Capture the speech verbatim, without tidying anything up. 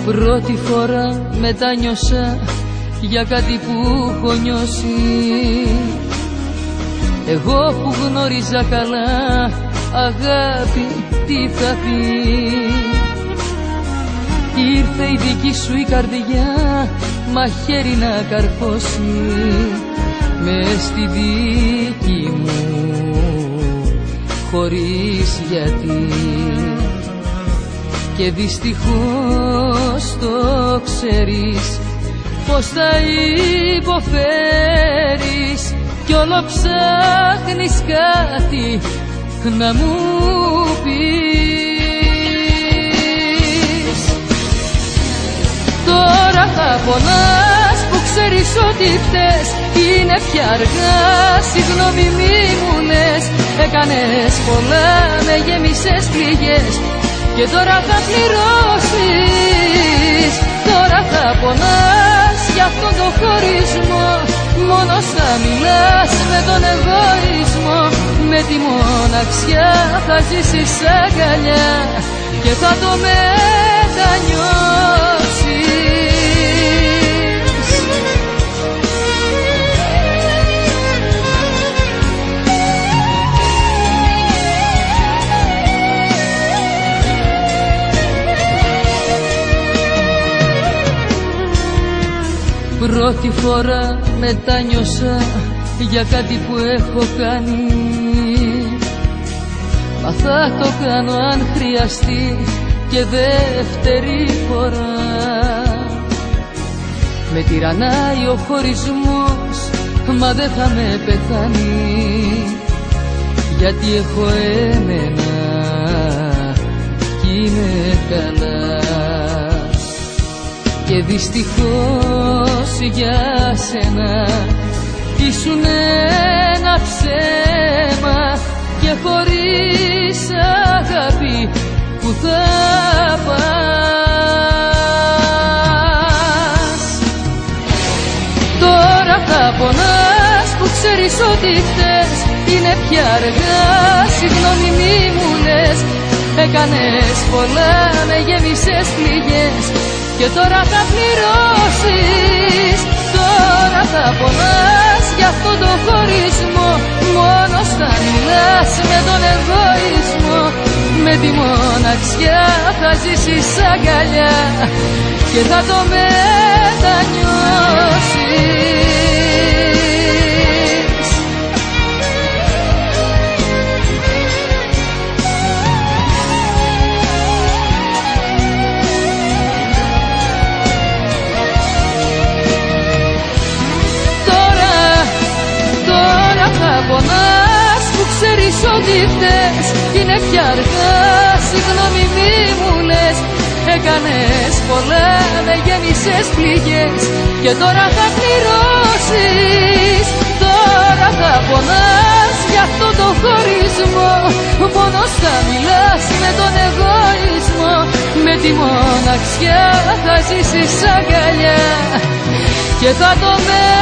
Πρώτη φορά μετάνιωσα για κάτι που έχω νιώσει. Εγώ που γνώριζα καλά αγάπη τι θα πει. Ήρθε η δική σου η καρδιά μαχαίρι να καρφώσει μες στη δική μου χωρίς γιατί. Και δυστυχώς το ξέρεις πως θα υποφέρεις κι όλο ψάχνεις κάτι να μου πεις. Τώρα θα πονάς που ξέρεις ότι φταίς, είναι πια αργά, συγγνώμη μη μου λες. Έκανες πολλά, με γέμισες πληγές και τώρα θα πληρώσεις. Τώρα θα πονάς για αυτόν τον χωρισμό, μόνος θα μιλάς με τον εγωισμό. Με τη μοναξιά θα ζήσεις αγκαλιά και θα το μετανιώσεις. Πρώτη φορά μετάνιωσα για κάτι που έχω κάνει. Μα θα το κάνω αν χρειαστεί και δεύτερη φορά. Με τυραννάει ο χωρισμός, μα δεν θα με πεθάνει, γιατί έχω εμένα κι είμαι καλά. Και δυστυχώς για σένα ήσουν ένα ψέμα και χωρίς αγάπη που θα πας. Τώρα θα πονάς που ξέρεις ότι φταίς, είναι πια αργά, συγγνώμη μη μου λες. Έκανες πολλά, με γέμισες πληγές και τώρα θα πληρώσεις. Τώρα θα πονάς για αυτόν τον χωρισμό, μόνος θα μιλάς με τον εγωισμό. Με τη μοναξιά θα ζήσεις αγκαλιά και θα το μετανιώσεις. Πονάς που ξέρεις ότι φταίς, είναι πια αργά, συγγνώμη μη μου λες. Έκανες πολλά, με γέμισες πληγές και τώρα θα πληρώσεις. Τώρα θα πονάς για αυτό το χωρισμό, μόνος θα μιλάς με τον εγωισμό. Με τη μοναξιά θα ζήσεις αγκαλιά και θα το με